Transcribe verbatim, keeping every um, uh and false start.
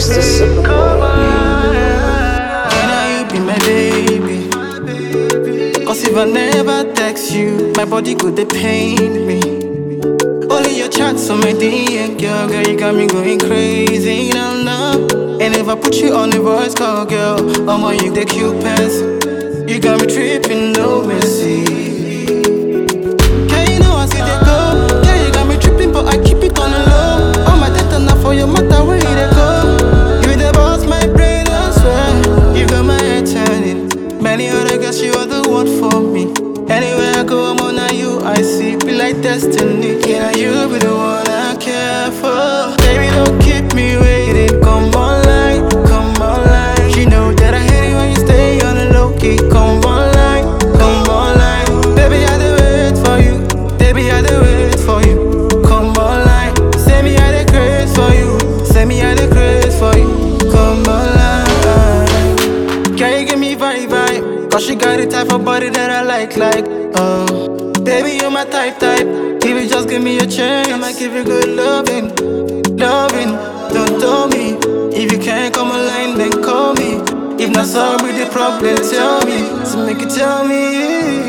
Mister Superboy. Can I you be my baby? Cause if I never text you, my body could they pain me. Only your chats on my D M, girl, girl, you got me going crazy now, now. And if I put you on the voice call, girl, I'm on you the cute pants. You got me tripping, no mercy. Girl, you know I see they go. Girl, you got me tripping, but I keep it on the low. All my data now for your matter, where you they go? You the boss, my brain, I swear. You got my head turning. Many other girls, you are the one for me. Anywhere I go, I'm on you, I see. Be like destiny. Can you be the one I care for? Baby, don't keep me waiting. Come online, come online. She know that I hate it when you stay on the low key. Come online, come online. Baby, I do wait for you. Baby, I do wait for you. Come online. Say me I the craze for you. Say me I the craze for you. Come online. Can you give me vibe, vibe? Cause she got the type of body that I like, like, uh baby, you're my type, type. If you just give me a chance, I might give you good loving, loving. Don't tell me. If you can't come online, then call me. If not, sorry, the problem, tell me. So make it tell me.